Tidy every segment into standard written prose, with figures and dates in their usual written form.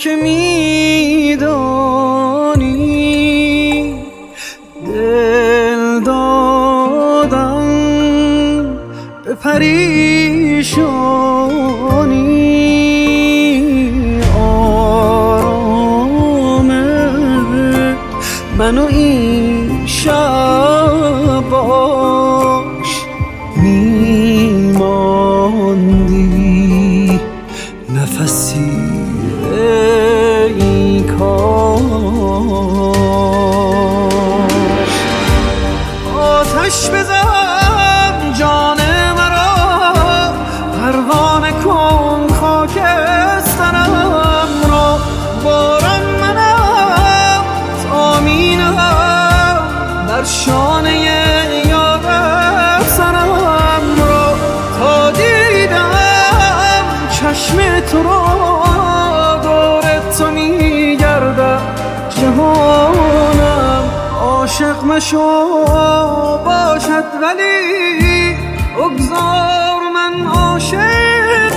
که میدانی دل دادم به پریشانی، آرام منو این شب باش میماندی نفسی ای کاش. آتش بزن جان مرا، پروانه کن خاکسترم را، باران منم زمینم بر شانه یادت سرم را، تا دیدم چشم تو را دور تو میگردد جهانم. عاشق مشو باشد ولی بگذار من عاشق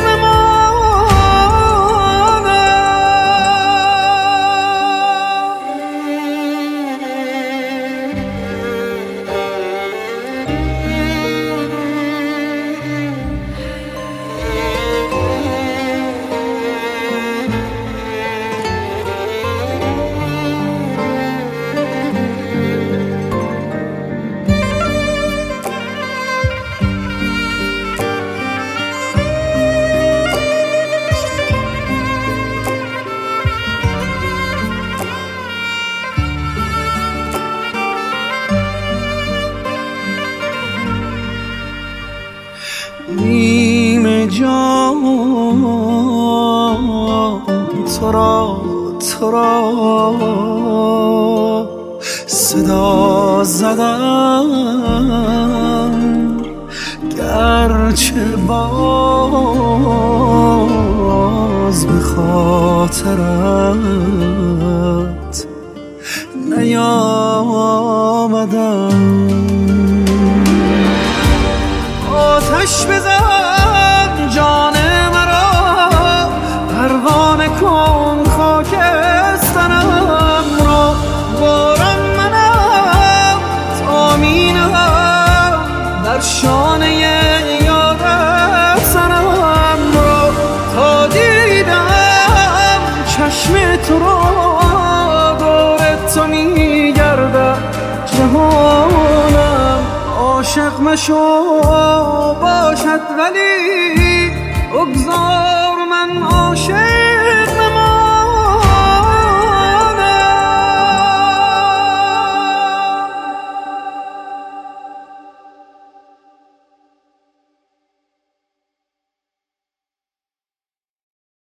نیم جان تو را صدا زدم، گرچه باز به خاطرت نیامدم. آتش بزن جان مرا، پروانه کن خاکسترم را، باران منم زمینم بر شانه یادت سرم را، تا دیدم چشم تو را دور تو میگردد جهانم. عاشق مشو باشد ولی بگذار من عاشق